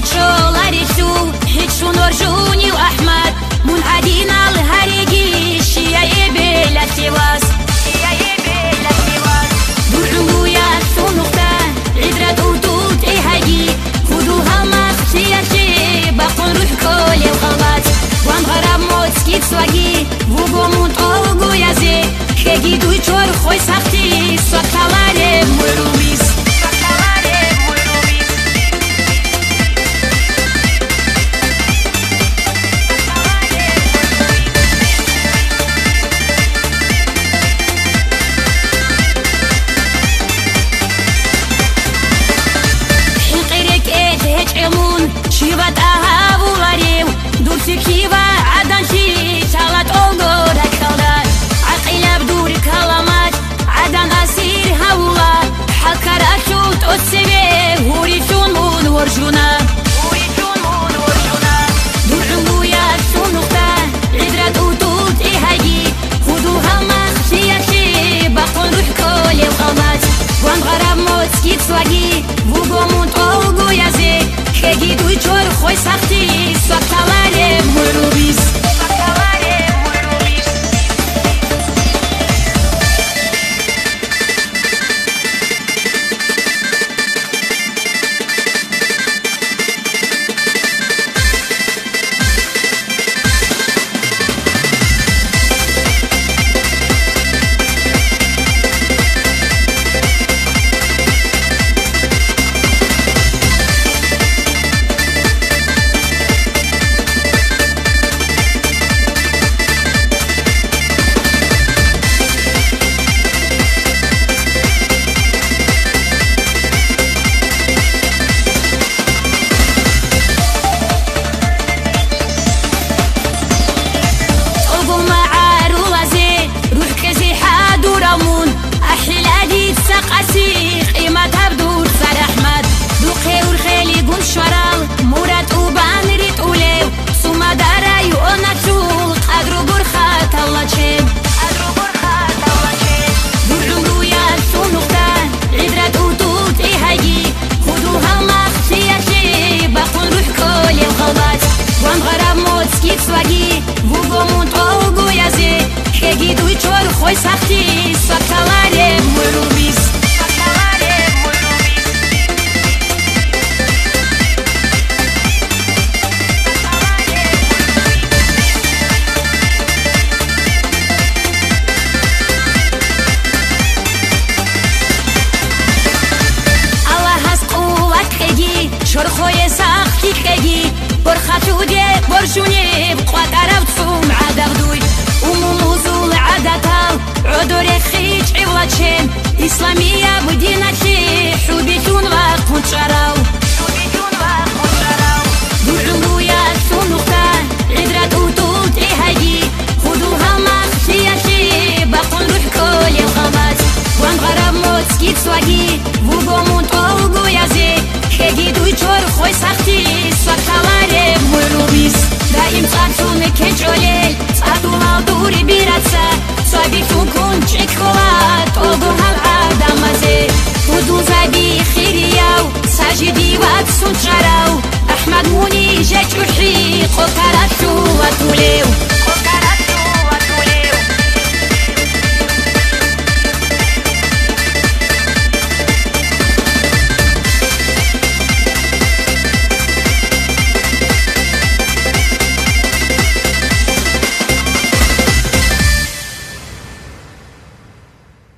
شولاريسو هيتشون ورجوني وأحمد منعدين على الهريقي شيا بلا سواس درعو يا سونقتا عدرات وطوط إيهاجي خدوها مختياتي باقون روح كولي وغلبات وان غراب موت سواجي وبومون طوغو يازي خيجي دوي چور خوي سختي سوكتالاري مروبيس شيبات أهابو غريو دورتي كيبا عدنشي تالات أولدور هكالدار عقيلة بدور كلامات عدن أسير هولا حكر أشوت أتسبي هوريشون مون ورجونا درعو يا سونقتا عدرات أوتوت إيهاجي خدوها مخشياشي باقون روح كولي وغلبات وان غراب موت سكيت سواجي وبومون طوغو يازي خيجي دوي چور خوي سختي سوكتالاري مروبيس خوي سختي سوكتالاري مروبيس الله هسقوات خيجي شور خوي سختي خيجي برخاتو دي برشوني بقوات عرب تصوم عدغدوي عدتها عدوري خيج عوض شين إسلامية بدينة